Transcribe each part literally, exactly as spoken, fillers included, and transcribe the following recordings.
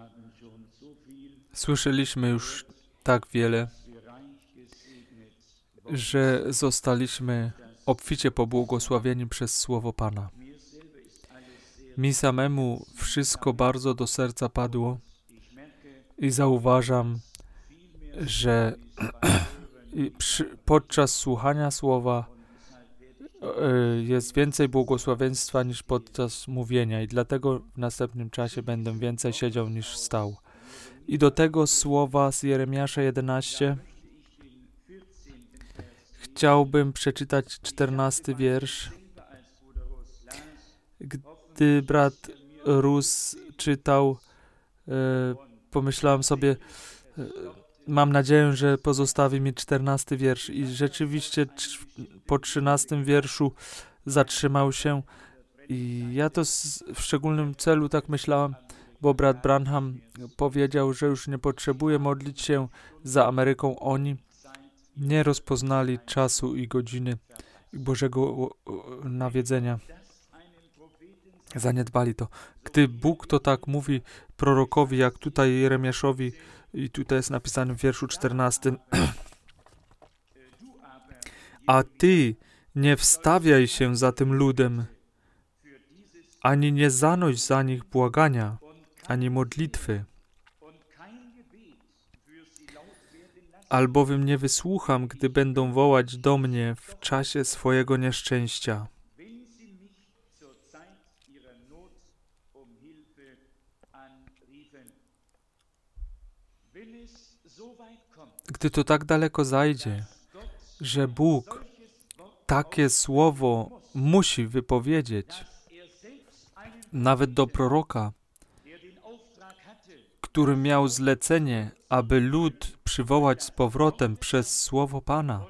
Słyszeliśmy już tak wiele, że zostaliśmy obficie pobłogosławieni przez Słowo Pana. Mi samemu wszystko bardzo do serca padło i zauważam, że przy, podczas słuchania Słowa jest więcej błogosławieństwa niż podczas mówienia i dlatego w następnym czasie będę więcej siedział niż stał. I do tego słowa z Jeremiasza jedenaście chciałbym przeczytać czternasty wiersz. Gdy brat Rus czytał, e, pomyślałem sobie, e, mam nadzieję, że pozostawi mi czternasty wiersz. I rzeczywiście po trzynastym wierszu zatrzymał się. I ja to z, w szczególnym celu tak myślałem, bo brat Branham powiedział, że już nie potrzebuje modlić się za Ameryką. Oni nie rozpoznali czasu i godziny Bożego nawiedzenia. Zaniedbali to. Gdy Bóg to tak mówi prorokowi, jak tutaj Jeremiaszowi, i tutaj jest napisane w wierszu czternastym, a ty nie wstawiaj się za tym ludem, ani nie zanoś za nich błagania, ani modlitwy, albowiem nie wysłucham, gdy będą wołać do mnie w czasie swojego nieszczęścia. Gdy to tak daleko zajdzie, że Bóg takie słowo musi wypowiedzieć, nawet do proroka, który miał zlecenie, aby lud przywołać z powrotem przez słowo Pana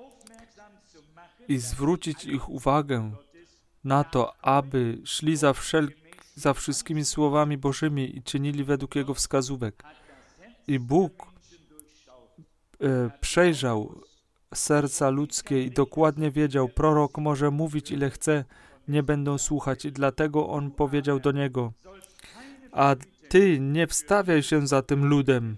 i zwrócić ich uwagę na to, aby szli za, wszel- za wszystkimi słowami Bożymi i czynili według Jego wskazówek. I Bóg e, przejrzał serca ludzkie i dokładnie wiedział, prorok może mówić ile chce, nie będą słuchać. I dlatego on powiedział do niego, a ty nie wstawiaj się za tym ludem.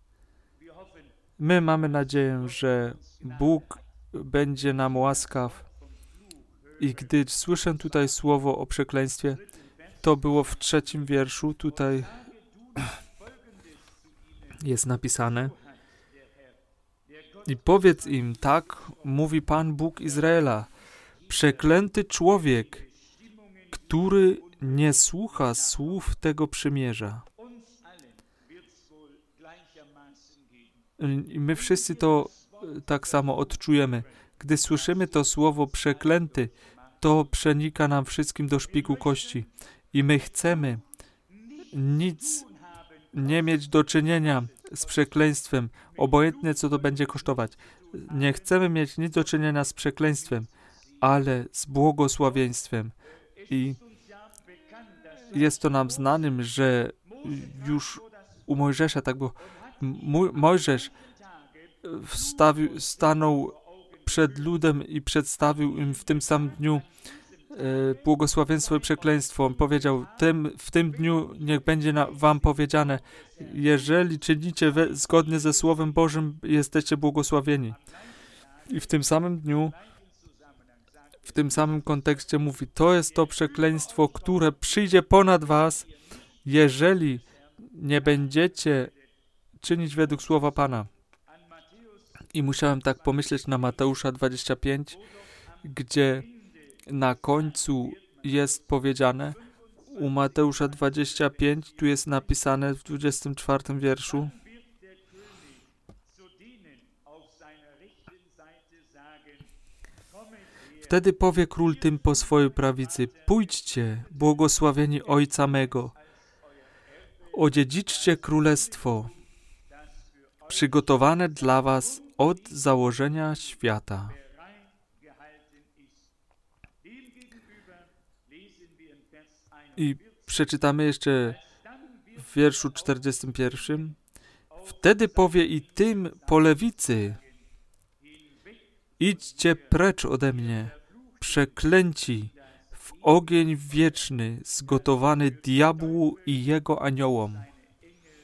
My mamy nadzieję, że Bóg będzie nam łaskaw. I gdy słyszę tutaj słowo o przekleństwie, to było w trzecim wierszu, tutaj jest napisane, i powiedz im, tak mówi Pan Bóg Izraela, przeklęty człowiek, który nie słucha słów tego przymierza. I my wszyscy to tak samo odczujemy. Gdy słyszymy to słowo przeklęty, to przenika nam wszystkim do szpiku kości. I my chcemy nic nie mieć do czynienia z przekleństwem, obojętnie co to będzie kosztować. Nie chcemy mieć nic do czynienia z przekleństwem, ale z błogosławieństwem. I jest to nam znanym, że już u Mojżesza tak było. Mo- Mojżesz wstawił, stanął przed ludem i przedstawił im w tym samym dniu e, błogosławieństwo i przekleństwo. On powiedział, tym, w tym dniu niech będzie na, wam powiedziane, jeżeli czynicie we, zgodnie ze Słowem Bożym, jesteście błogosławieni. I w tym samym dniu, w tym samym kontekście mówi, to jest to przekleństwo, które przyjdzie ponad was, jeżeli nie będziecie czynić według Słowa Pana. I musiałem tak pomyśleć na Mateusza dwadzieścia pięć, gdzie na końcu jest powiedziane, u Mateusza dwadzieścia pięć, tu jest napisane w dwudziestym czwartym wierszu, wtedy powie król tym po swojej prawicy, pójdźcie, błogosławieni Ojca mego, odziedziczcie królestwo, przygotowane dla was od założenia świata. I przeczytamy jeszcze w wierszu czterdziestym pierwszym. Wtedy powie i tym po lewicy, idźcie precz ode mnie, przeklęci, w ogień wieczny, zgotowany diabłu i jego aniołom.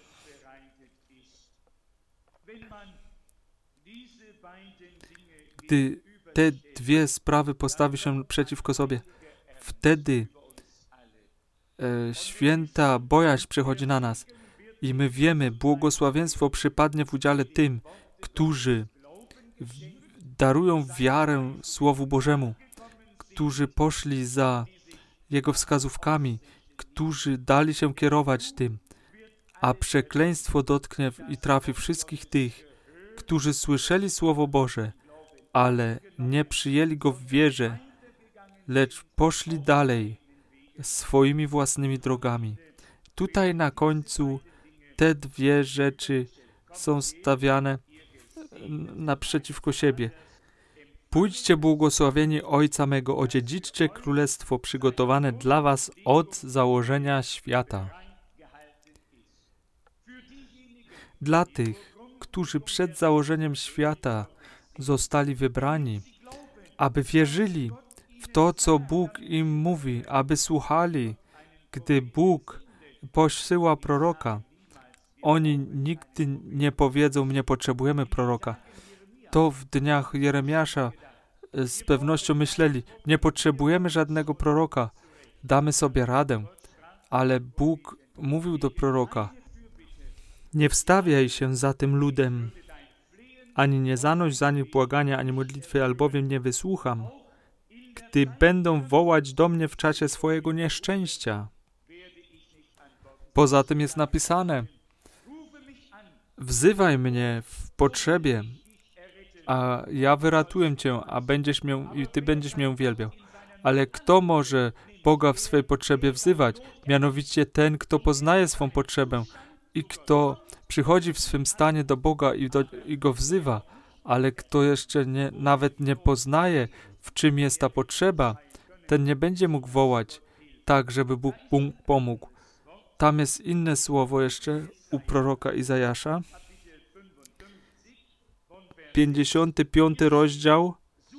Gdy te dwie sprawy postawi się przeciwko sobie, wtedy e, święta bojaźń przychodzi na nas i my wiemy, błogosławieństwo przypadnie w udziale tym, którzy w, darują wiarę Słowu Bożemu, którzy poszli za Jego wskazówkami, którzy dali się kierować tym, a przekleństwo dotknie i trafi wszystkich tych, którzy słyszeli Słowo Boże, ale nie przyjęli go w wierze, lecz poszli dalej swoimi własnymi drogami. Tutaj na końcu te dwie rzeczy są stawiane naprzeciwko siebie. Pójdźcie błogosławieni Ojca mego, odziedziczcie królestwo przygotowane dla was od założenia świata. Dla tych, którzy przed założeniem świata zostali wybrani, aby wierzyli w to, co Bóg im mówi, aby słuchali, gdy Bóg posyła proroka. Oni nigdy nie powiedzą, nie potrzebujemy proroka. To w dniach Jeremiasza z pewnością myśleli, nie potrzebujemy żadnego proroka, damy sobie radę. Ale Bóg mówił do proroka, nie wstawiaj się za tym ludem, ani nie zanoś za nich błagania, ani modlitwy, albowiem nie wysłucham, gdy będą wołać do mnie w czasie swojego nieszczęścia. Poza tym jest napisane, wzywaj mnie w potrzebie, a ja wyratuję cię, a będziesz mię, i ty będziesz mnie uwielbiał. Ale kto może Boga w swej potrzebie wzywać? Mianowicie ten, kto poznaje swą potrzebę i kto przychodzi w swym stanie do Boga i, do, i go wzywa, ale kto jeszcze nie, nawet nie poznaje, w czym jest ta potrzeba, ten nie będzie mógł wołać tak, żeby Bóg pomógł. Tam jest inne słowo jeszcze u proroka Izajasza. pięćdziesiąty piąty rozdział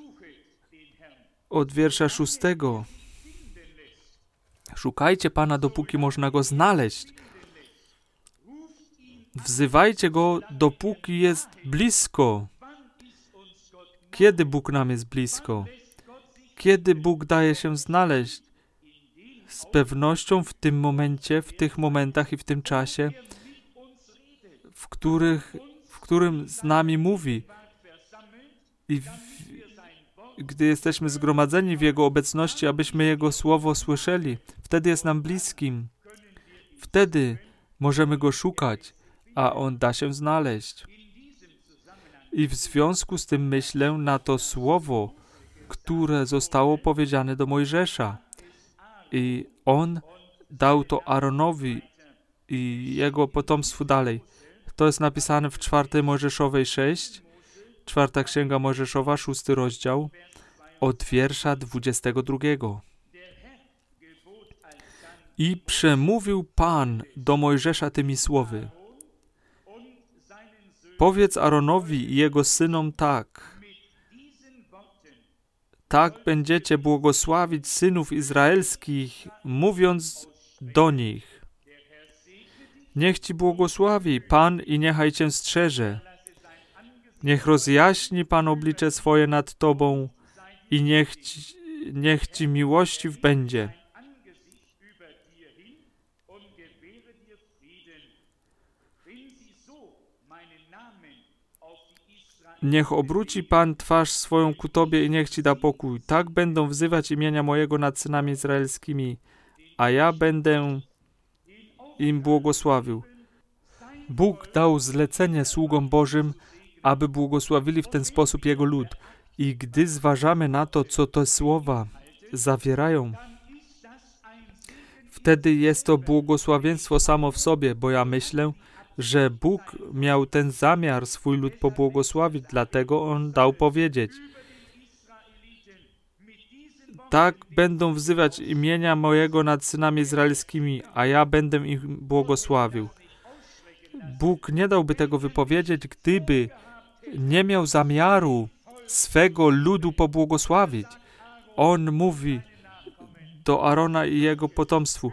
od wiersza szóstego. Szukajcie Pana, dopóki można Go znaleźć. Wzywajcie Go, dopóki jest blisko. Kiedy Bóg nam jest blisko? Kiedy Bóg daje się znaleźć? Z pewnością w tym momencie, w tych momentach i w tym czasie, w, których, w którym z nami mówi. I w, gdy jesteśmy zgromadzeni w Jego obecności, abyśmy Jego Słowo słyszeli, wtedy jest nam bliskim. Wtedy możemy Go szukać, a On da się znaleźć. I w związku z tym myślę na to Słowo, które zostało powiedziane do Mojżesza. I on dał to Aaronowi i jego potomstwu dalej. To jest napisane w czwartej Mojżeszowej sześć, czwarta Księga Mojżeszowa, szósty rozdział, od wiersza dwudziestego drugiego. I przemówił Pan do Mojżesza tymi słowy. Powiedz Aaronowi i jego synom tak. Tak będziecie błogosławić synów izraelskich, mówiąc do nich. Niech Ci błogosławi Pan i niechaj Cię strzeże. Niech rozjaśni Pan oblicze swoje nad Tobą i niech Ci, niech Ci miłościw będzie. Niech obróci Pan twarz swoją ku Tobie i niech Ci da pokój. Tak będą wzywać imienia mojego nad synami izraelskimi, a ja będę im błogosławił. Bóg dał zlecenie sługom Bożym, aby błogosławili w ten sposób Jego lud. I gdy zważamy na to, co te słowa zawierają, wtedy jest to błogosławieństwo samo w sobie, bo ja myślę, że Bóg miał ten zamiar swój lud pobłogosławić, dlatego On dał powiedzieć. Tak będą wzywać imienia mojego nad synami izraelskimi, a ja będę ich błogosławił. Bóg nie dałby tego wypowiedzieć, gdyby nie miał zamiaru swego ludu pobłogosławić. On mówi do Aarona i jego potomstwu,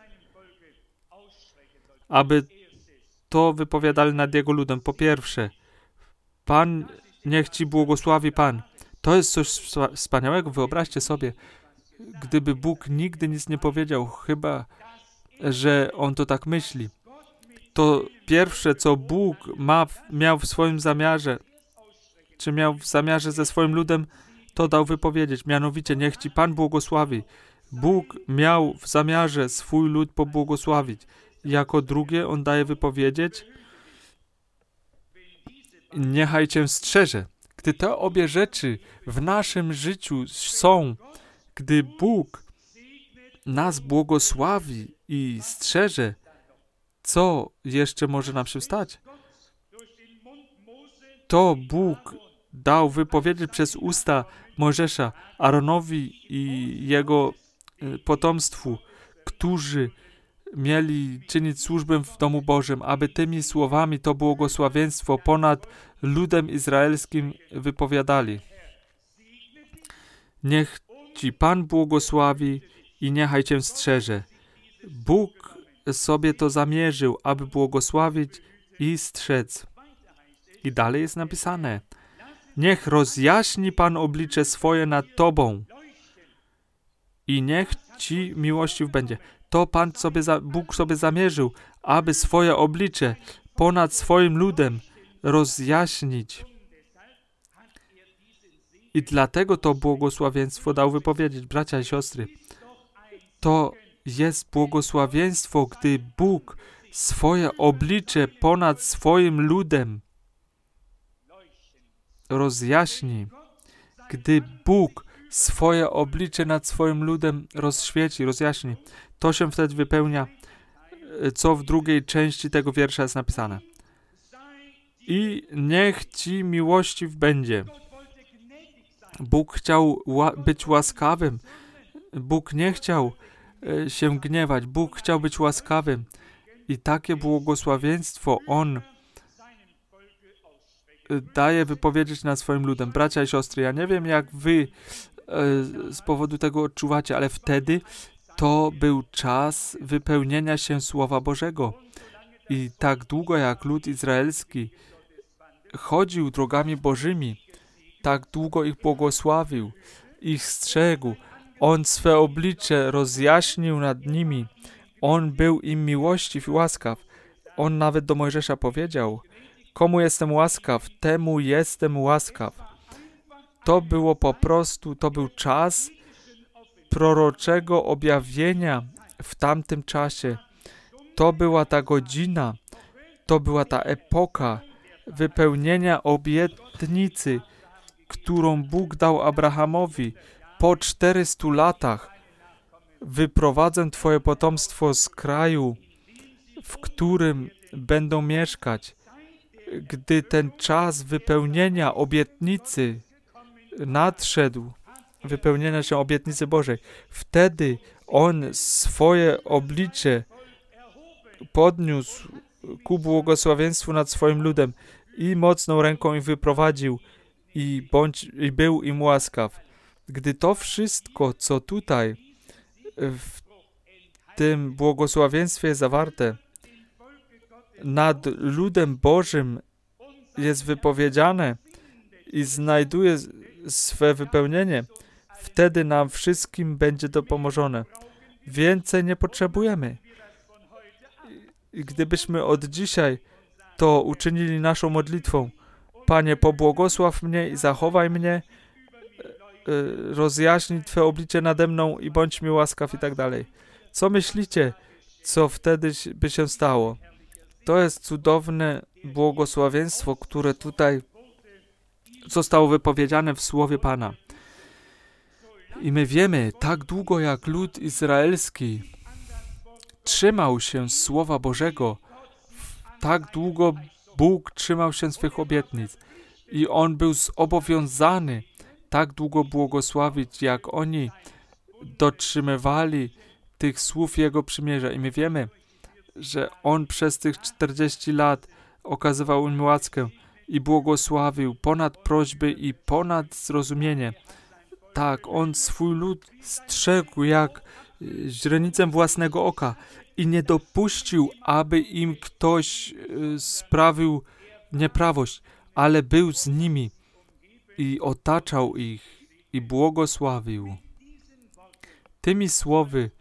aby to wypowiadali nad jego ludem. Po pierwsze, Pan, niech Ci błogosławi Pan. To jest coś wspaniałego. Wyobraźcie sobie, gdyby Bóg nigdy nic nie powiedział, chyba że On to tak myśli. To pierwsze, co Bóg ma, miał w swoim zamiarze, czy miał w zamiarze ze swoim ludem, to dał wypowiedzieć. Mianowicie, niech Ci Pan błogosławi. Bóg miał w zamiarze swój lud pobłogosławić. Jako drugie On daje wypowiedzieć, niechaj Cię strzeże. Gdy te obie rzeczy w naszym życiu są, gdy Bóg nas błogosławi i strzeże, co jeszcze może nam się stać? To Bóg dał wypowiedzieć przez usta Mojżesza, Aaronowi i jego potomstwu, którzy mieli czynić służbę w domu Bożym, aby tymi słowami to błogosławieństwo ponad ludem izraelskim wypowiadali. Niech Ci Pan błogosławi i niechaj Cię strzeże. Bóg sobie to zamierzył, aby błogosławić i strzec. I dalej jest napisane, niech rozjaśni Pan oblicze swoje nad Tobą i niech Ci miłościw będzie. To Pan sobie, Bóg sobie zamierzył, aby swoje oblicze ponad swoim ludem rozjaśnić. I dlatego to błogosławieństwo dał wypowiedzieć, bracia i siostry. To jest błogosławieństwo, gdy Bóg swoje oblicze ponad swoim ludem rozjaśni. Gdy Bóg swoje oblicze nad swoim ludem rozświeci, rozjaśni. To się wtedy wypełnia, co w drugiej części tego wiersza jest napisane. I niech Ci miłościw będzie. Bóg chciał ła- być łaskawym. Bóg nie chciał e, się gniewać. Bóg chciał być łaskawym. I takie błogosławieństwo On e, daje wypowiedzieć nad swoim ludem. Bracia i siostry, ja nie wiem, jak wy e, z powodu tego odczuwacie, ale wtedy to był czas wypełnienia się Słowa Bożego. I tak długo jak lud izraelski chodził drogami Bożymi, tak długo ich błogosławił, ich strzegł. On swe oblicze rozjaśnił nad nimi. On był im miłościw i łaskaw. On nawet do Mojżesza powiedział, komu jestem łaskaw, temu jestem łaskaw. To było po prostu, to był czas proroczego objawienia w tamtym czasie. To była ta godzina, to była ta epoka wypełnienia obietnicy, którą Bóg dał Abrahamowi. Po czterystu latach wyprowadzę Twoje potomstwo z kraju, w którym będą mieszkać. Gdy ten czas wypełnienia obietnicy nadszedł, wypełnienia się obietnicy Bożej, wtedy On swoje oblicze podniósł ku błogosławieństwu nad swoim ludem i mocną ręką ich wyprowadził i, bądź, i był im łaskaw. Gdy to wszystko, co tutaj w tym błogosławieństwie zawarte nad ludem Bożym jest wypowiedziane i znajduje swe wypełnienie, wtedy nam wszystkim będzie dopomożone. Więcej nie potrzebujemy. I gdybyśmy od dzisiaj to uczynili naszą modlitwą, Panie, pobłogosław mnie i zachowaj mnie, rozjaśnij Twe oblicze nade mną i bądź mi łaskaw i tak dalej. Co myślicie, co wtedy by się stało? To jest cudowne błogosławieństwo, które tutaj zostało wypowiedziane w Słowie Pana. I my wiemy, tak długo jak lud izraelski trzymał się Słowa Bożego, tak długo Bóg trzymał się swych obietnic i On był zobowiązany tak długo błogosławić, jak oni dotrzymywali tych słów Jego przymierza. I my wiemy, że On przez tych czterdzieści lat okazywał im łaskę i błogosławił ponad prośby i ponad zrozumienie. Tak, On swój lud strzegł jak źrenicę własnego oka i nie dopuścił, aby im ktoś sprawił nieprawość, ale był z nimi i otaczał ich i błogosławił. Tymi słowy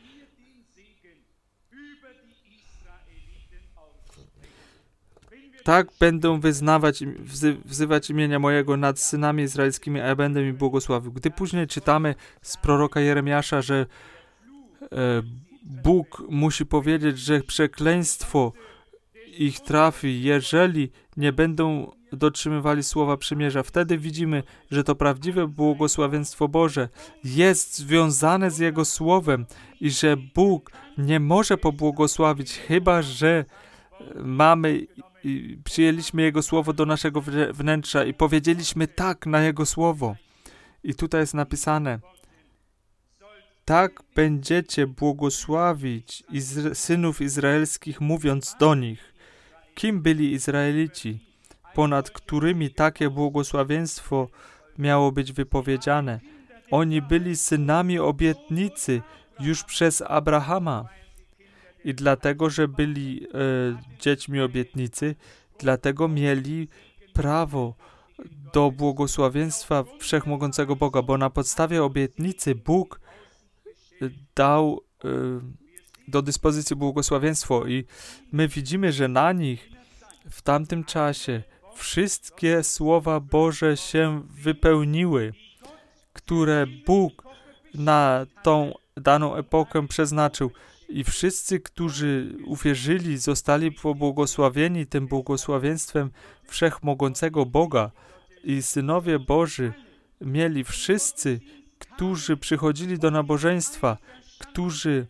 tak będą wyznawać, wzywać imienia mojego nad synami izraelskimi, a ja będę mi błogosławił. Gdy później czytamy z proroka Jeremiasza, że e, Bóg musi powiedzieć, że przekleństwo ich trafi, jeżeli nie będą dotrzymywali słowa przymierza. Wtedy widzimy, że to prawdziwe błogosławieństwo Boże jest związane z Jego słowem i że Bóg nie może pobłogosławić, chyba że mamy i przyjęliśmy Jego słowo do naszego wnętrza i powiedzieliśmy tak na Jego słowo. I tutaj jest napisane: tak będziecie błogosławić Izra- synów izraelskich, mówiąc do nich. Kim byli Izraelici, ponad którymi takie błogosławieństwo miało być wypowiedziane? Oni byli synami obietnicy już przez Abrahama. I dlatego, że byli e, dziećmi obietnicy, dlatego mieli prawo do błogosławieństwa Wszechmogącego Boga, bo na podstawie obietnicy Bóg dał e, do dyspozycji błogosławieństwo i my widzimy, że na nich w tamtym czasie wszystkie słowa Boże się wypełniły, które Bóg na tą daną epokę przeznaczył. I wszyscy, którzy uwierzyli, zostali pobłogosławieni tym błogosławieństwem Wszechmogącego Boga. I synowie Boży mieli wszyscy, którzy przychodzili do nabożeństwa, którzy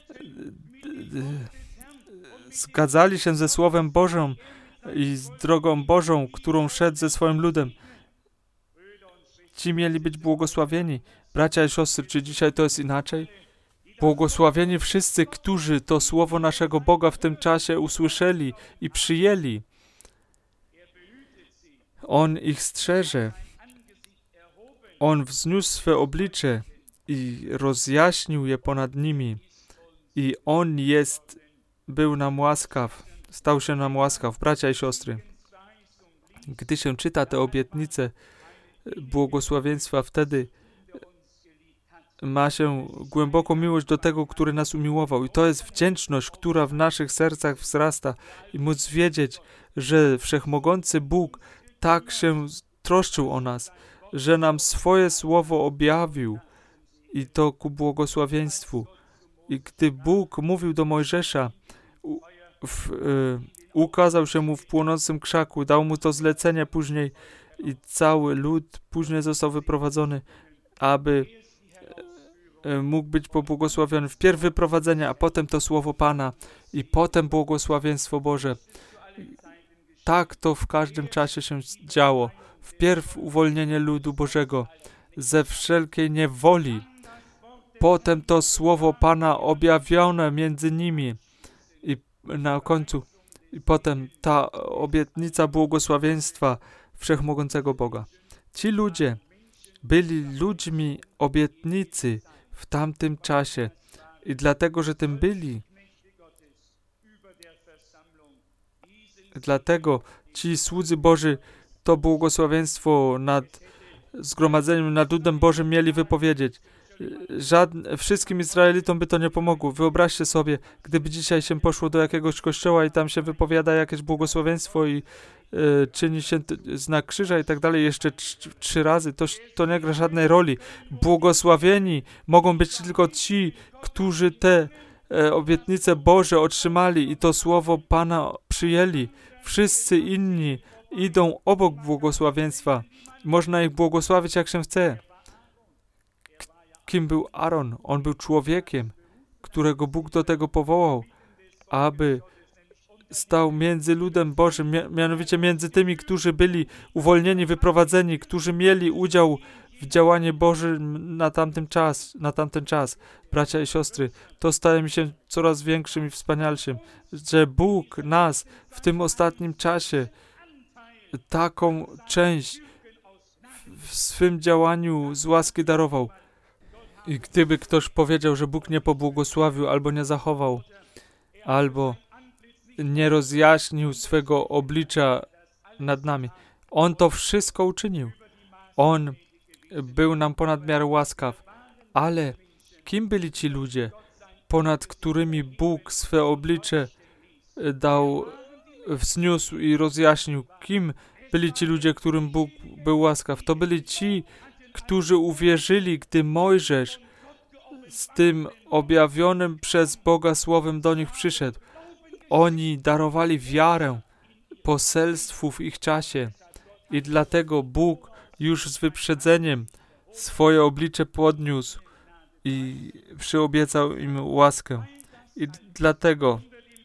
zgadzali się ze Słowem Bożym i z drogą Bożą, którą szedł ze swoim ludem. Ci mieli być błogosławieni. Bracia i siostry, czy dzisiaj to jest inaczej? Błogosławieni wszyscy, którzy to słowo naszego Boga w tym czasie usłyszeli i przyjęli. On ich strzeże. On wzniósł swe oblicze i rozjaśnił je ponad nimi. I On jest, był nam łaskaw, stał się nam łaskaw. Bracia i siostry, gdy się czyta te obietnice błogosławieństwa, wtedy ma się głęboką miłość do tego, który nas umiłował. I to jest wdzięczność, która w naszych sercach wzrasta i móc wiedzieć, że Wszechmogący Bóg tak się troszczył o nas, że nam swoje słowo objawił i to ku błogosławieństwu. I gdy Bóg mówił do Mojżesza, u, w, y, ukazał się mu w płonącym krzaku, dał mu to zlecenie później i cały lud później został wyprowadzony, aby mógł być pobłogosławiony. Wpierw wyprowadzenie, a potem to słowo Pana i potem błogosławieństwo Boże. Tak to w każdym czasie się działo. Wpierw uwolnienie ludu Bożego ze wszelkiej niewoli. Potem to słowo Pana objawione między nimi i na końcu i potem ta obietnica błogosławieństwa Wszechmogącego Boga. Ci ludzie byli ludźmi obietnicy w tamtym czasie i dlatego, że tym byli, dlatego ci słudzy Boży to błogosławieństwo nad zgromadzeniem, nad ludem Bożym mieli wypowiedzieć. Żadne, wszystkim Izraelitom by to nie pomogło. Wyobraźcie sobie, gdyby dzisiaj się poszło do jakiegoś kościoła i tam się wypowiada jakieś błogosławieństwo i y, czyni się t- znak krzyża i tak dalej jeszcze tr- trzy razy, to, to nie gra żadnej roli. Błogosławieni mogą być tylko ci, którzy te e, obietnice Boże otrzymali i to słowo Pana przyjęli. Wszyscy inni idą obok błogosławieństwa. Można ich błogosławić jak się chce. Kim był Aaron? On był człowiekiem, którego Bóg do tego powołał, aby stał między ludem Bożym, mianowicie między tymi, którzy byli uwolnieni, wyprowadzeni, którzy mieli udział w działaniu Bożym na tamten czas, na tamten czas. Bracia i siostry, to staje mi się coraz większym i wspanialszym, że Bóg nas w tym ostatnim czasie taką część w swym działaniu z łaski darował. I gdyby ktoś powiedział, że Bóg nie pobłogosławił, albo nie zachował, albo nie rozjaśnił swego oblicza nad nami, On to wszystko uczynił. On był nam ponad miarę łaskaw. Ale kim byli ci ludzie, ponad którymi Bóg swe oblicze dał, wzniósł i rozjaśnił? Kim byli ci ludzie, którym Bóg był łaskaw? To byli ci, którzy uwierzyli, gdy Mojżesz z tym objawionym przez Boga słowem do nich przyszedł. Oni darowali wiarę poselstwu w ich czasie i dlatego Bóg już z wyprzedzeniem swoje oblicze podniósł i przyobiecał im łaskę. I dlatego,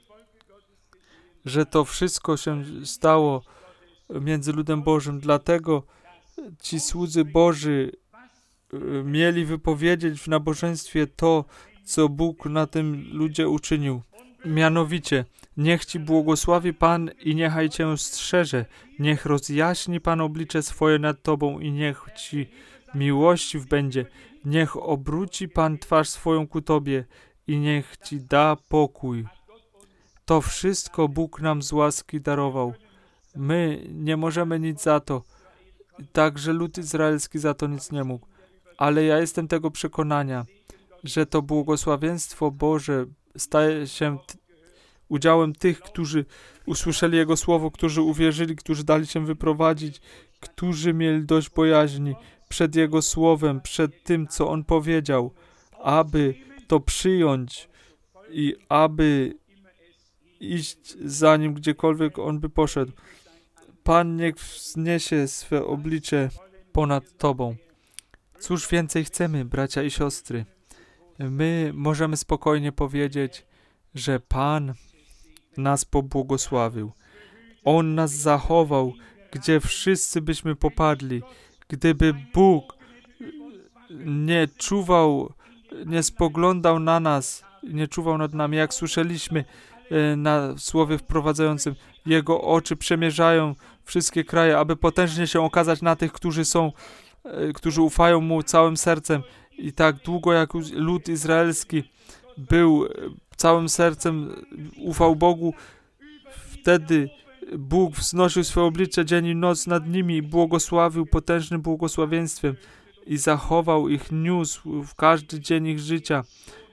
że to wszystko się stało między ludem Bożym, dlatego ci słudzy Boży mieli wypowiedzieć w nabożeństwie to, co Bóg na tym ludzie uczynił. Mianowicie, niech Ci błogosławi Pan i niechaj Cię strzeże. Niech rozjaśni Pan oblicze swoje nad Tobą i niech Ci miłościw będzie. Niech obróci Pan twarz swoją ku Tobie i niech Ci da pokój. To wszystko Bóg nam z łaski darował. My nie możemy nic za to. Także lud izraelski za to nic nie mógł. Ale ja jestem tego przekonania, że to błogosławieństwo Boże staje się t- udziałem tych, którzy usłyszeli Jego słowo, którzy uwierzyli, którzy dali się wyprowadzić, którzy mieli dość bojaźni przed Jego słowem, przed tym, co On powiedział, aby to przyjąć i aby iść za Nim, gdziekolwiek On by poszedł. Pan niech wzniesie swe oblicze ponad Tobą. Cóż więcej chcemy, bracia i siostry? My możemy spokojnie powiedzieć, że Pan nas pobłogosławił. On nas zachował, gdzie wszyscy byśmy popadli. Gdyby Bóg nie czuwał, nie spoglądał na nas, nie czuwał nad nami, jak słyszeliśmy na słowie wprowadzającym, Jego oczy przemierzają wszystkie kraje, aby potężnie się okazać na tych, którzy są, którzy ufają Mu całym sercem. I tak długo jak lud izraelski był całym sercem, ufał Bogu, wtedy Bóg wznosił swoje oblicze dzień i noc nad nimi i błogosławił potężnym błogosławieństwem i zachował ich, niósł w każdy dzień ich życia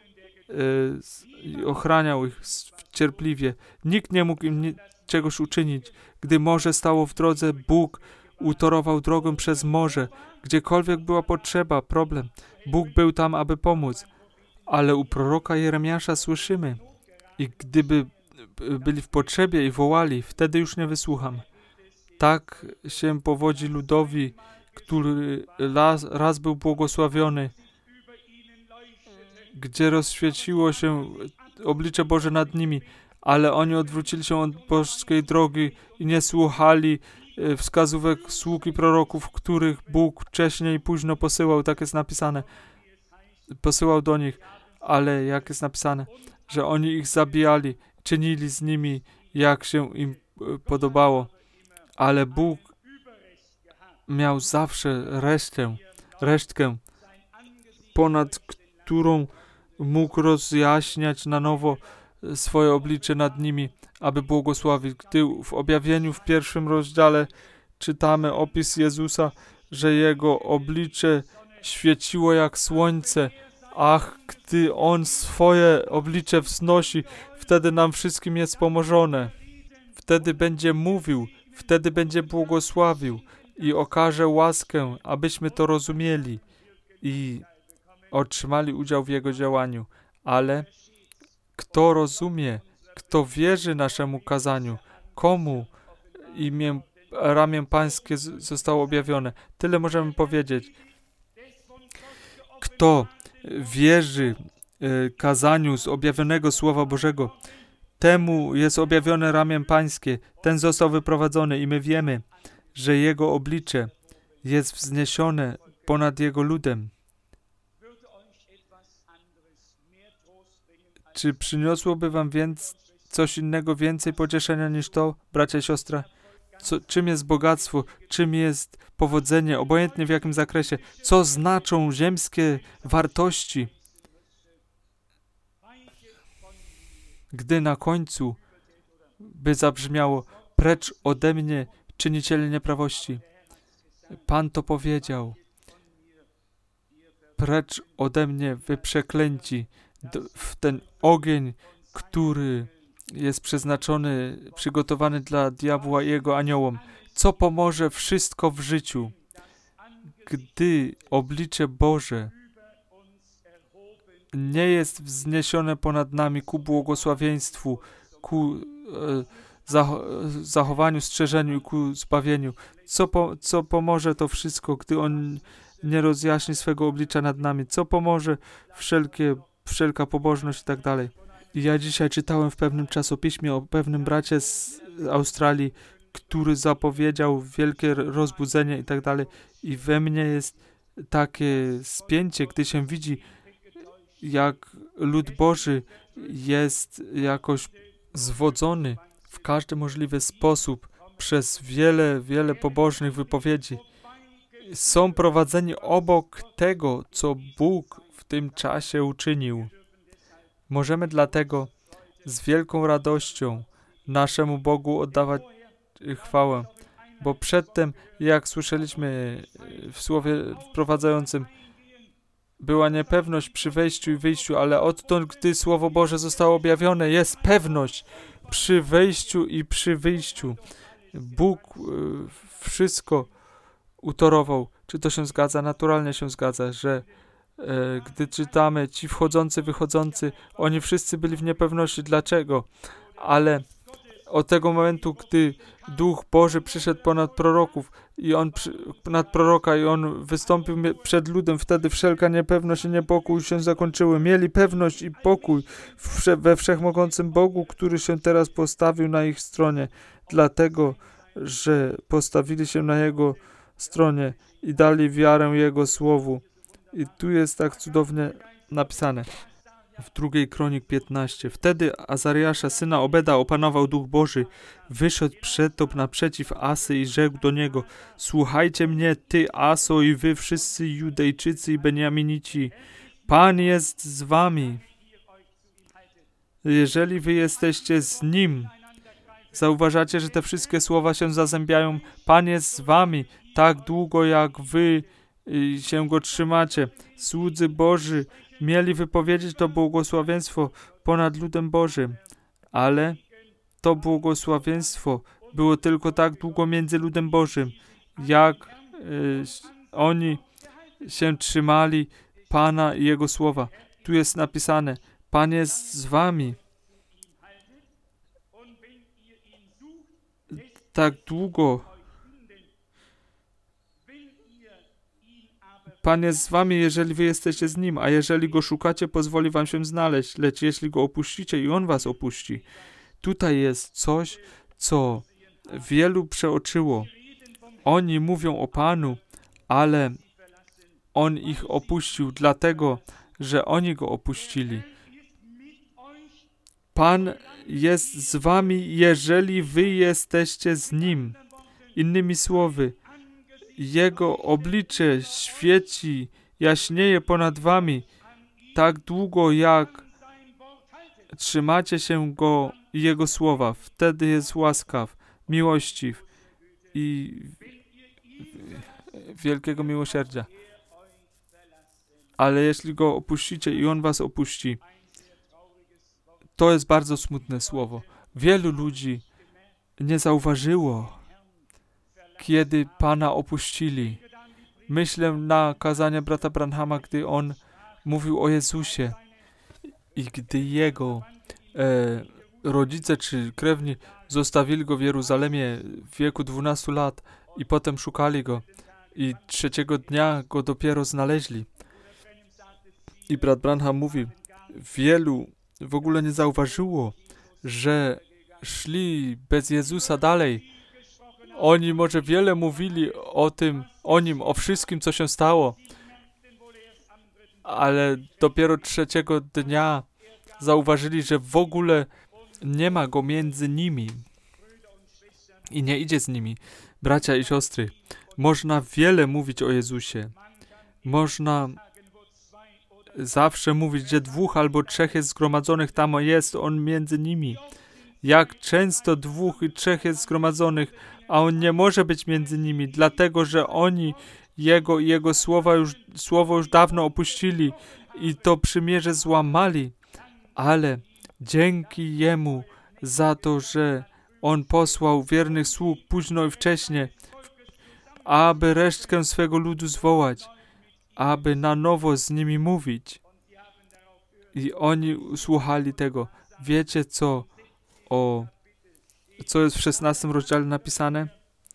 i ochraniał ich cierpliwie. Nikt nie mógł im czegoś uczynić. Gdy morze stało w drodze, Bóg utorował drogę przez morze. Gdziekolwiek była potrzeba, problem, Bóg był tam, aby pomóc. Ale u proroka Jeremiasza słyszymy, i gdyby byli w potrzebie i wołali, wtedy już nie wysłucham. Tak się powodzi ludowi, który raz, raz był błogosławiony, gdzie rozświeciło się oblicze Boże nad nimi, ale oni odwrócili się od boskiej drogi i nie słuchali wskazówek sług i proroków, których Bóg wcześniej i późno posyłał, tak jest napisane, posyłał do nich, ale jak jest napisane, że oni ich zabijali, czynili z nimi, jak się im podobało, ale Bóg miał zawsze resztę, resztkę, ponad którą mógł rozjaśniać na nowo swoje oblicze nad nimi, aby błogosławić. Gdy w objawieniu w pierwszym rozdziale czytamy opis Jezusa, że Jego oblicze świeciło jak słońce, ach, gdy On swoje oblicze wznosi, wtedy nam wszystkim jest pomożone. Wtedy będzie mówił, wtedy będzie błogosławił i okaże łaskę, abyśmy to rozumieli i otrzymali udział w Jego działaniu. Ale kto rozumie, kto wierzy naszemu kazaniu, komu imię, ramię Pańskie zostało objawione. Tyle możemy powiedzieć. Kto wierzy y, kazaniu z objawionego Słowa Bożego, temu jest objawione ramię Pańskie, ten został wyprowadzony i my wiemy, że Jego oblicze jest wzniesione ponad Jego ludem. Czy przyniosłoby wam więc coś innego, więcej pocieszenia niż to, bracia i siostra? Co, czym jest bogactwo? Czym jest powodzenie? Obojętnie w jakim zakresie. Co znaczą ziemskie wartości? Gdy na końcu by zabrzmiało: precz ode mnie, czyniciele nieprawości. Pan to powiedział. Precz ode mnie, wy przeklęci, w ten ogień, który jest przeznaczony, przygotowany dla diabła i jego aniołom. Co pomoże wszystko w życiu, gdy oblicze Boże nie jest wzniesione ponad nami ku błogosławieństwu, ku e, zach- zachowaniu, strzeżeniu i ku zbawieniu. Co, po, co pomoże to wszystko, gdy On nie rozjaśni swego oblicza nad nami? Co pomoże wszelkie, wszelka pobożność i tak dalej? I ja dzisiaj czytałem w pewnym czasopiśmie o pewnym bracie z Australii, który zapowiedział wielkie rozbudzenie i tak dalej. I we mnie jest takie spięcie, gdy się widzi, jak lud Boży jest jakoś zwodzony w każdy możliwy sposób przez wiele, wiele pobożnych wypowiedzi. Są prowadzeni obok tego, co Bóg w tym czasie uczynił. Możemy dlatego z wielką radością naszemu Bogu oddawać chwałę, bo przedtem, jak słyszeliśmy w słowie wprowadzającym, była niepewność przy wejściu i wyjściu, ale odtąd, gdy Słowo Boże zostało objawione, jest pewność przy wejściu i przy wyjściu. Bóg wszystko utorował. Czy to się zgadza? Naturalnie się zgadza, że e, gdy czytamy, ci wchodzący, wychodzący, oni wszyscy byli w niepewności. Dlaczego? Ale od tego momentu, gdy Duch Boży przyszedł ponad proroków i on przy, ponad proroka i on wystąpił przed ludem, wtedy wszelka niepewność i niepokój się zakończyły. Mieli pewność i pokój w, we Wszechmogącym Bogu, który się teraz postawił na ich stronie, dlatego, że postawili się na Jego stronie i dali wiarę Jego Słowu. I tu jest tak cudownie napisane. W drugiej Kronik piętnaście. Wtedy Azariasza, syna Obeda, opanował Duch Boży. Wyszedł przetop naprzeciw Asy i rzekł do niego: słuchajcie mnie, ty, Aso, i wy wszyscy Judejczycy i Beniaminici. Pan jest z wami. Jeżeli wy jesteście z Nim, zauważacie, że te wszystkie słowa się zazębiają. Pan jest z wami tak długo, jak wy się Go trzymacie. Słudzy Boży mieli wypowiedzieć to błogosławieństwo ponad ludem Bożym, ale to błogosławieństwo było tylko tak długo między ludem Bożym, jak y, oni się trzymali Pana i Jego słowa. Tu jest napisane: Pan jest z wami tak długo. Pan jest z wami, jeżeli wy jesteście z Nim, a jeżeli Go szukacie, pozwoli wam się znaleźć, lecz jeśli Go opuścicie i On was opuści. Tutaj jest coś, co wielu przeoczyło. Oni mówią o Panu, ale On ich opuścił, dlatego, że oni Go opuścili. Pan jest z wami, jeżeli wy jesteście z Nim. Innymi słowy, Jego oblicze świeci, jaśnieje ponad wami tak długo, jak trzymacie się Go i Jego słowa. Wtedy jest łaskaw, miłościw i wielkiego miłosierdzia. Ale jeśli Go opuścicie i On was opuści, to jest bardzo smutne słowo. Wielu ludzi nie zauważyło, kiedy Pana opuścili. Myślę na kazanie brata Branhama, gdy on mówił o Jezusie i gdy jego e, rodzice czy krewni zostawili Go w Jeruzalemie w wieku dwunastu lat i potem szukali Go i trzeciego dnia Go dopiero znaleźli. I brat Branham mówi, wielu w ogóle nie zauważyło, że szli bez Jezusa dalej. Oni może wiele mówili o tym, o Nim, o wszystkim, co się stało, ale dopiero trzeciego dnia zauważyli, że w ogóle nie ma Go między nimi i nie idzie z nimi. Bracia i siostry, można wiele mówić o Jezusie. Można zawsze mówić, że dwóch albo trzech jest zgromadzonych, tam jest On między nimi. jak często dwóch i trzech jest zgromadzonych, a On nie może być między nimi, dlatego, że oni Jego i Jego słowa już, słowo już dawno opuścili i to przymierze złamali, ale dzięki Jemu za to, że On posłał wiernych sług późno i wcześnie, aby resztkę swego ludu zwołać, aby na nowo z nimi mówić. I oni słuchali tego. Wiecie, co o co jest w szesnastym rozdziale napisane?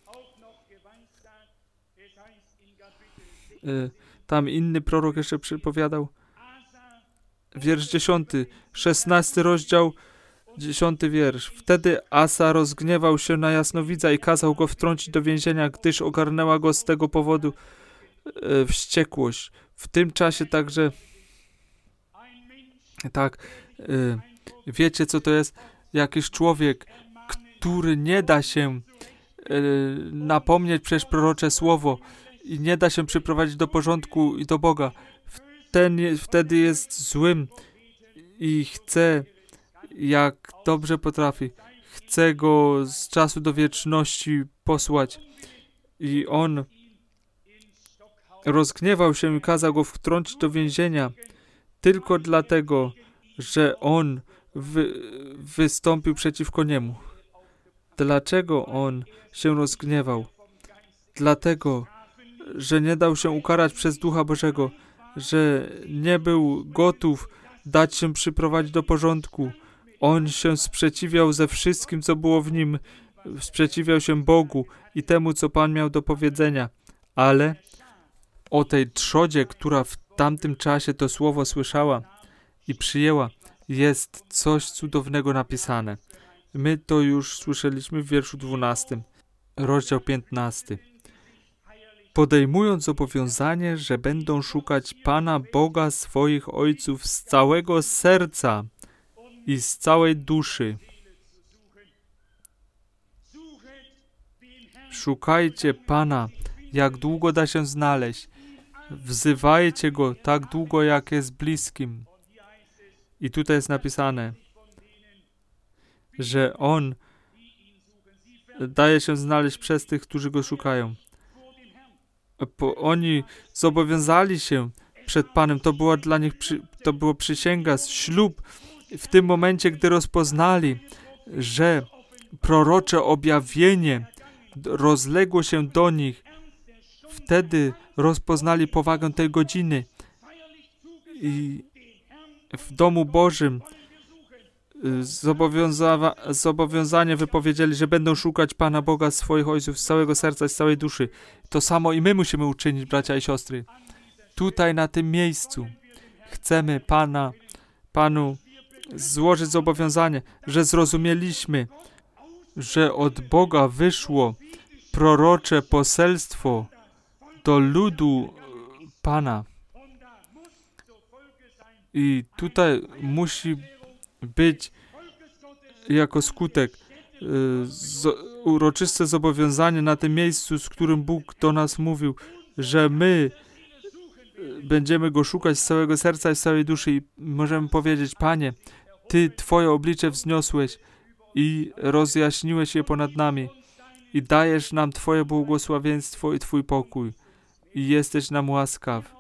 Y, tam inny prorok jeszcze przypowiadał. Wiersz dziesiąty, szesnasty rozdział, dziesiąty wiersz. Wtedy Asa rozgniewał się na jasnowidza i kazał go wtrącić do więzienia, gdyż ogarnęła go z tego powodu y, wściekłość. W tym czasie także tak, y, wiecie, co to jest? Jakiś człowiek, który nie da się y, napomnieć przez prorocze słowo i nie da się przyprowadzić do porządku i do Boga. Ten je, wtedy jest złym i chce, jak dobrze potrafi, chce go z czasu do wieczności posłać. I on rozgniewał się i kazał go wtrącić do więzienia tylko dlatego, że on wy, wystąpił przeciwko niemu. Dlaczego on się rozgniewał? Dlatego, że nie dał się ukarać przez Ducha Bożego, że nie był gotów dać się przyprowadzić do porządku. On się sprzeciwiał ze wszystkim, co było w nim. Sprzeciwiał się Bogu i temu, co Pan miał do powiedzenia. Ale o tej trzodzie, która w tamtym czasie to słowo słyszała i przyjęła, jest coś cudownego napisane. My to już słyszeliśmy w wierszu dwunastym, rozdział piętnasty. Podejmując zobowiązanie, że będą szukać Pana Boga swoich ojców z całego serca i z całej duszy. Szukajcie Pana, jak długo da się znaleźć. Wzywajcie Go tak długo, jak jest bliskim. I tutaj jest napisane, że On daje się znaleźć przez tych, którzy Go szukają. Bo oni zobowiązali się przed Panem. To była dla nich przy, to było przysięga, ślub. W tym momencie, gdy rozpoznali, że prorocze objawienie rozległo się do nich, wtedy rozpoznali powagę tej godziny i w domu Bożym zobowiąza- zobowiązanie wypowiedzieli, że będą szukać Pana Boga swoich ojców z całego serca i z całej duszy. To samo i my musimy uczynić, bracia i siostry. Tutaj na tym miejscu chcemy Pana, Panu złożyć zobowiązanie, że zrozumieliśmy, że od Boga wyszło prorocze poselstwo do ludu Pana. I tutaj musi być jako skutek y, z, uroczyste zobowiązanie na tym miejscu, z którym Bóg do nas mówił, że my y, będziemy Go szukać z całego serca i z całej duszy i możemy powiedzieć, Panie, Ty Twoje oblicze wzniosłeś i rozjaśniłeś je ponad nami i dajesz nam Twoje błogosławieństwo i Twój pokój i jesteś nam łaskaw.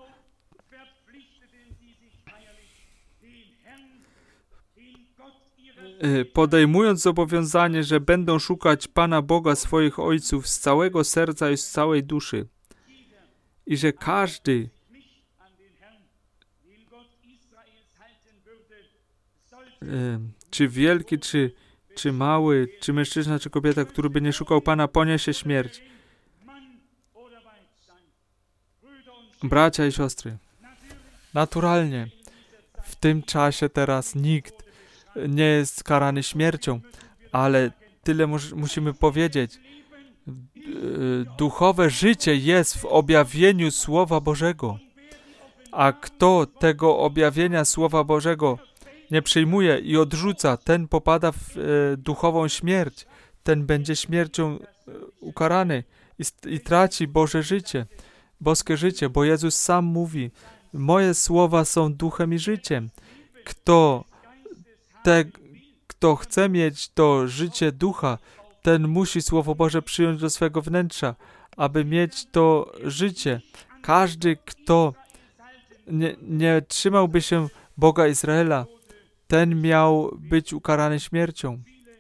Podejmując zobowiązanie, że będą szukać Pana Boga swoich ojców z całego serca i z całej duszy i że każdy czy wielki, czy, czy mały, czy mężczyzna, czy kobieta, który by nie szukał Pana, poniesie śmierć. Bracia i siostry, naturalnie w tym czasie teraz nikt nie jest karany śmiercią, ale tyle mus- musimy powiedzieć. Duchowe życie jest w objawieniu Słowa Bożego. A kto tego objawienia Słowa Bożego nie przyjmuje i odrzuca, ten popada w e, duchową śmierć. Ten będzie śmiercią e, ukarany i, i traci Boże życie, boskie życie, bo Jezus sam mówi, moje słowa są duchem i życiem. Kto, te, kto chce mieć to życie ducha, ten musi Słowo Boże przyjąć do swego wnętrza, aby mieć to życie. Każdy, kto nie, nie trzymałby się Boga Izraela, ten miał być ukarany śmiercią.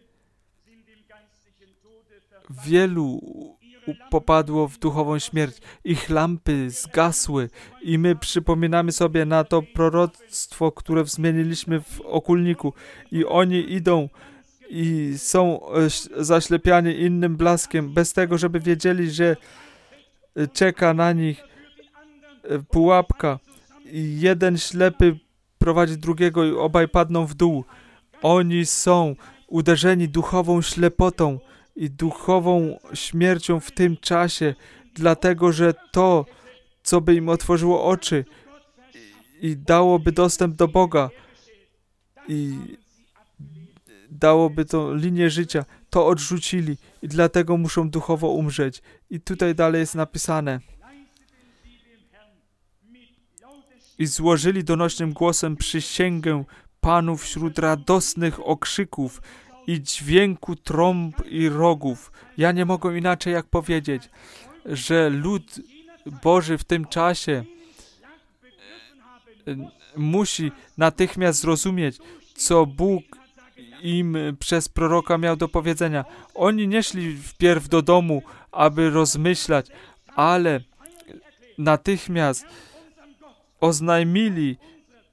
Wielu popadło w duchową śmierć. Ich lampy zgasły i my przypominamy sobie na to proroctwo, które zmieniliśmy w okulniku. I oni idą i są zaślepiani innym blaskiem, bez tego, żeby wiedzieli, że czeka na nich pułapka. I jeden ślepy prowadzi drugiego i obaj padną w dół. Oni są uderzeni duchową ślepotą i duchową śmiercią w tym czasie, dlatego że to, co by im otworzyło oczy i dałoby dostęp do Boga i dałoby tą linię życia, to odrzucili i dlatego muszą duchowo umrzeć. I tutaj dalej jest napisane: i złożyli donośnym głosem przysięgę Panu wśród radosnych okrzyków i dźwięku trąb i rogów. Ja nie mogę inaczej jak powiedzieć, że lud Boży w tym czasie musi natychmiast zrozumieć, co Bóg im przez proroka miał do powiedzenia. Oni nie szli wpierw do domu, aby rozmyślać, ale natychmiast oznajmili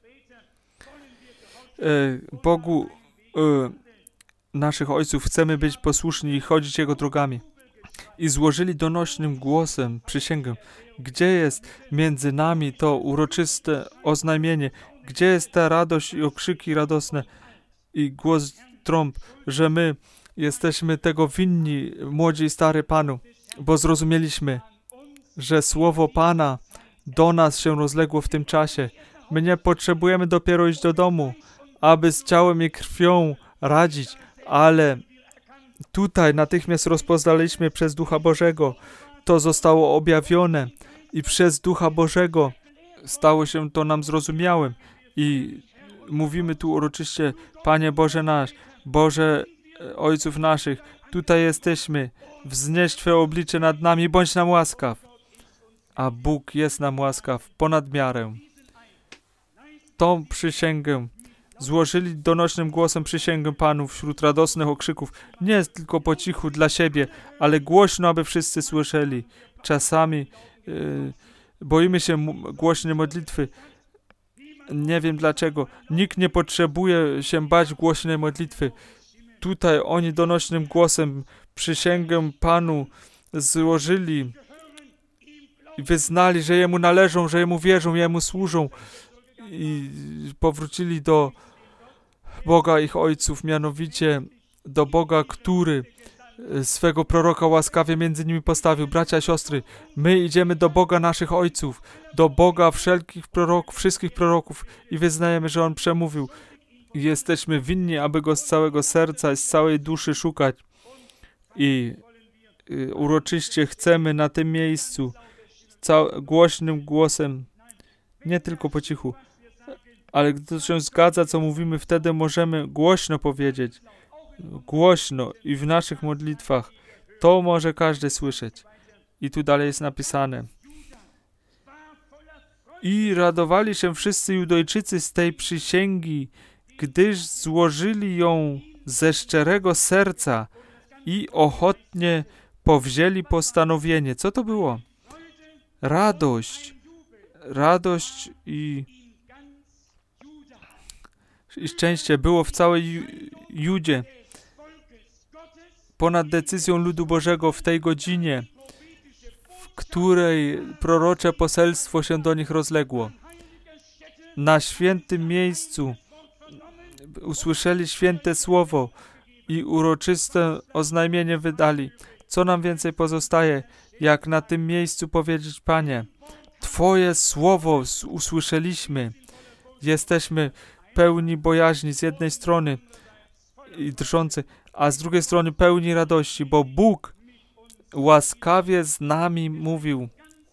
e, Bogu e, naszych ojców, chcemy być posłuszni i chodzić Jego drogami. I złożyli donośnym głosem przysięgę. Gdzie jest między nami to uroczyste oznajmienie? Gdzie jest ta radość i okrzyki radosne i głos trąb, że my jesteśmy tego winni, młodzi i stary Panu, bo zrozumieliśmy, że słowo Pana do nas się rozległo w tym czasie. My nie potrzebujemy dopiero iść do domu, aby z ciałem i krwią radzić, ale tutaj natychmiast rozpoznaliśmy przez Ducha Bożego. To zostało objawione i przez Ducha Bożego stało się to nam zrozumiałym. I mówimy tu uroczyście: Panie Boże nasz, Boże Ojców naszych, tutaj jesteśmy, wznieś Twoje oblicze nad nami, bądź nam łaskaw. A Bóg jest nam łaskaw ponad miarę. Tą przysięgę złożyli donośnym głosem przysięgę Panu wśród radosnych okrzyków, nie tylko po cichu dla siebie, ale głośno, aby wszyscy słyszeli. Czasami yy, boimy się m- głośnej modlitwy. Nie wiem dlaczego. Nikt nie potrzebuje się bać głośnej modlitwy. Tutaj oni donośnym głosem przysięgę Panu złożyli i wyznali, że Jemu należą, że Jemu wierzą, Jemu służą i powrócili do Boga ich ojców, mianowicie do Boga, który swego proroka łaskawie między nimi postawił. Bracia i siostry, my idziemy do Boga naszych ojców, do Boga wszelkich proroków, wszystkich proroków i wyznajemy, że On przemówił. I jesteśmy winni, aby Go z całego serca i z całej duszy szukać. I y, uroczyście chcemy na tym miejscu cał- głośnym głosem, nie tylko po cichu, ale gdy to się zgadza, co mówimy, wtedy możemy głośno powiedzieć. Głośno i w naszych modlitwach. To może każdy słyszeć. I tu dalej jest napisane: i radowali się wszyscy Judejczycy z tej przysięgi, gdyż złożyli ją ze szczerego serca i ochotnie powzięli postanowienie. Co to było? Radość. Radość i, i szczęście było w całej Ju- Judzie. Ponad decyzją ludu Bożego w tej godzinie, w której prorocze poselstwo się do nich rozległo. Na świętym miejscu usłyszeli święte słowo i uroczyste oznajmienie wydali. Co nam więcej pozostaje, jak na tym miejscu powiedzieć: Panie, Twoje słowo usłyszeliśmy. Jesteśmy pełni bojaźni z jednej strony i drżący, a z drugiej strony pełni radości, bo Bóg łaskawie z nami mówił.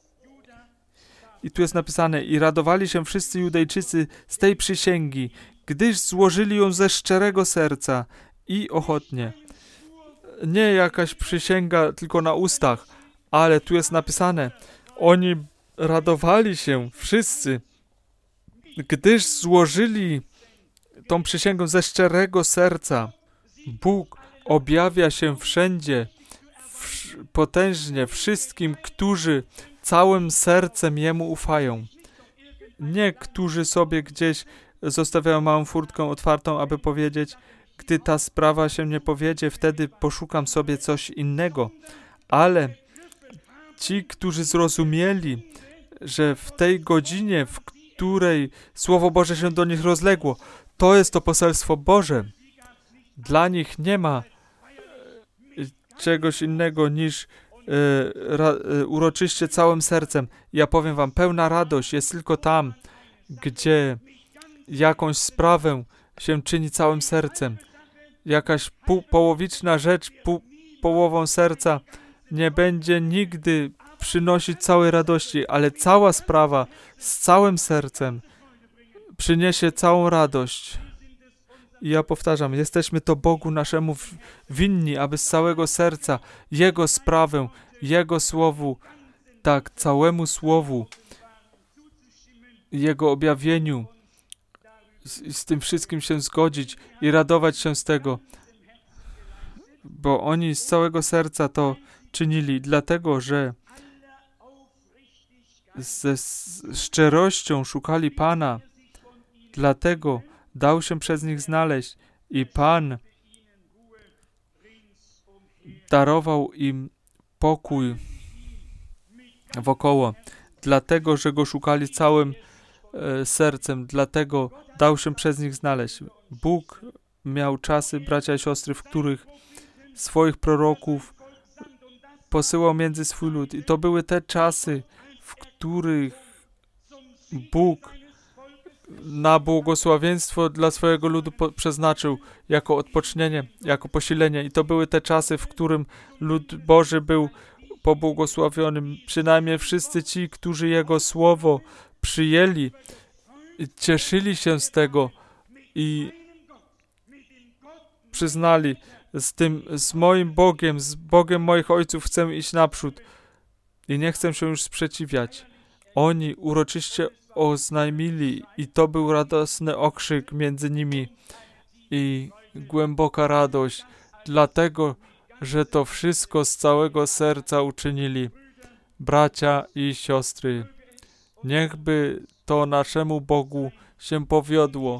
I tu jest napisane: i radowali się wszyscy Judejczycy z tej przysięgi, gdyż złożyli ją ze szczerego serca i ochotnie. Nie jakaś przysięga tylko na ustach, ale tu jest napisane, oni radowali się wszyscy, gdyż złożyli tą przysięgę ze szczerego serca. Bóg objawia się wszędzie, w, potężnie wszystkim, którzy całym sercem Jemu ufają. Nie, którzy sobie gdzieś zostawiają małą furtkę otwartą, aby powiedzieć, gdy ta sprawa się nie powiedzie, wtedy poszukam sobie coś innego. Ale ci, którzy zrozumieli, że w tej godzinie, w której Słowo Boże się do nich rozległo, to jest to poselstwo Boże. Dla nich nie ma czegoś innego niż e, ra, e, uroczyście całym sercem. Ja powiem wam, pełna radość jest tylko tam, gdzie jakąś sprawę się czyni całym sercem. Jakaś pół, połowiczna rzecz pół, połową serca nie będzie nigdy przynosić całej radości, ale cała sprawa z całym sercem przyniesie całą radość. I ja powtarzam, jesteśmy to Bogu naszemu winni, aby z całego serca Jego sprawę, Jego słowu, tak, całemu słowu, Jego objawieniu, z, z tym wszystkim się zgodzić i radować się z tego, bo oni z całego serca to czynili, dlatego, że ze szczerością szukali Pana, dlatego dał się przez nich znaleźć i Pan darował im pokój wokoło, dlatego, że Go szukali całym e, sercem, dlatego dał się przez nich znaleźć. Bóg miał czasy, bracia i siostry, w których swoich proroków posyłał między swój lud i to były te czasy, w których Bóg na błogosławieństwo dla swojego ludu po- przeznaczył jako odpocznienie, jako posilenie. I to były te czasy, w którym lud Boży był pobłogosławionym. Przynajmniej wszyscy ci, którzy Jego słowo przyjęli, cieszyli się z tego i przyznali, z tym, z moim Bogiem, z Bogiem moich ojców chcę iść naprzód i nie chcę się już sprzeciwiać. Oni uroczyście oznajmili i to był radosny okrzyk między nimi i głęboka radość, dlatego, że to wszystko z całego serca uczynili. Bracia i siostry, niechby to naszemu Bogu się powiodło,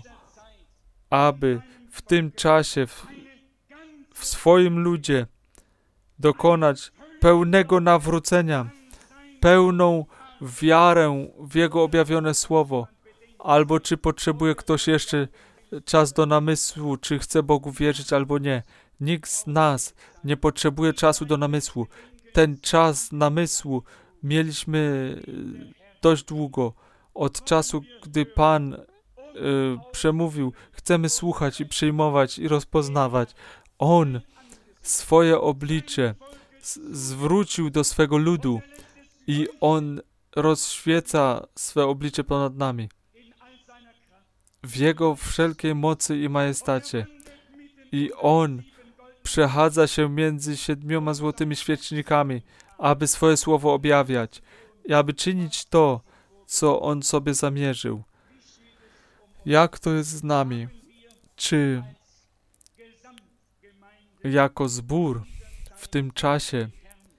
aby w tym czasie w, w swoim ludzie dokonać pełnego nawrócenia, pełną wiarę w Jego objawione Słowo. Albo czy potrzebuje ktoś jeszcze czas do namysłu, czy chce Bogu wierzyć, albo nie. Nikt z nas nie potrzebuje czasu do namysłu. Ten czas namysłu mieliśmy dość długo. Od czasu, gdy Pan y, przemówił, chcemy słuchać i przyjmować i rozpoznawać. On swoje oblicze z- zwrócił do swego ludu i On rozświeca swe oblicze ponad nami. W Jego wszelkiej mocy i majestacie. I On przechadza się między siedmioma złotymi świecznikami, aby swoje słowo objawiać i aby czynić to, co On sobie zamierzył. Jak to jest z nami? Czy jako zbór w tym czasie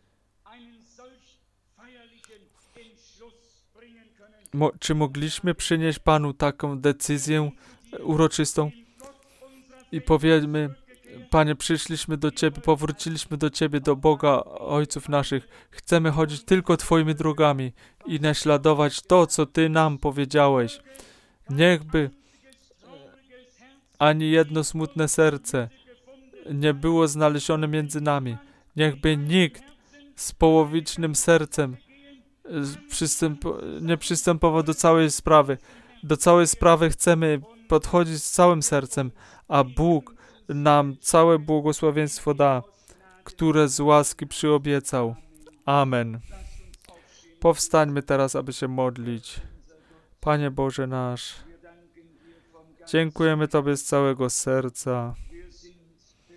Mo, czy mogliśmy przynieść Panu taką decyzję uroczystą i powiedzmy, Panie, przyszliśmy do Ciebie, powróciliśmy do Ciebie, do Boga Ojców naszych. Chcemy chodzić tylko Twoimi drogami i naśladować to, co Ty nam powiedziałeś. Niechby ani jedno smutne serce nie było znalezione między nami. Niechby nikt z połowicznym sercem Przystęp- nie przystępował do całej sprawy. Do całej sprawy chcemy podchodzić z całym sercem, a Bóg nam całe błogosławieństwo da, które z łaski przyobiecał. Amen. Powstańmy teraz, aby się modlić. Panie Boże nasz, dziękujemy Tobie z całego serca.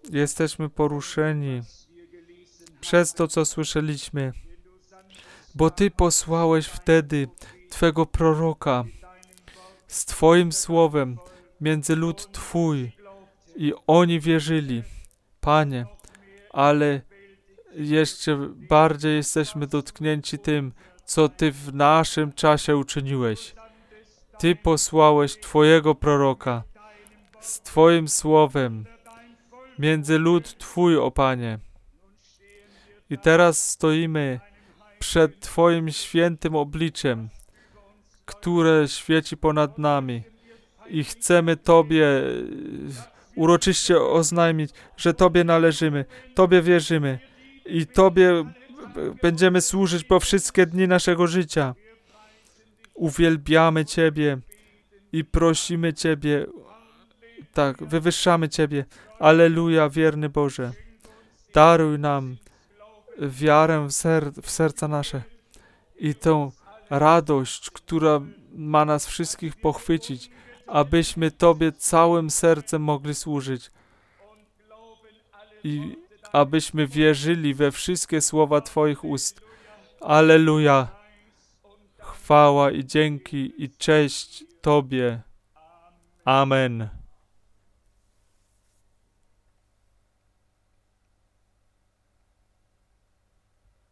Jesteśmy poruszeni przez to, co słyszeliśmy, bo Ty posłałeś wtedy Twego proroka z Twoim słowem między lud Twój i oni wierzyli, Panie, ale jeszcze bardziej jesteśmy dotknięci tym, co Ty w naszym czasie uczyniłeś. Ty posłałeś Twojego proroka z Twoim słowem między lud Twój, o Panie. I teraz stoimy przed Twoim świętym obliczem, które świeci ponad nami i chcemy Tobie uroczyście oznajmić, że Tobie należymy, Tobie wierzymy i Tobie będziemy służyć po wszystkie dni naszego życia. Uwielbiamy Ciebie i prosimy Ciebie, tak, wywyższamy Ciebie. Alleluja, wierny Boże. Daruj nam wiarę w, ser- w serca nasze i tą radość, która ma nas wszystkich pochwycić, abyśmy Tobie całym sercem mogli służyć i abyśmy wierzyli we wszystkie słowa Twoich ust. Alleluja. Chwała i dzięki i cześć Tobie. Amen.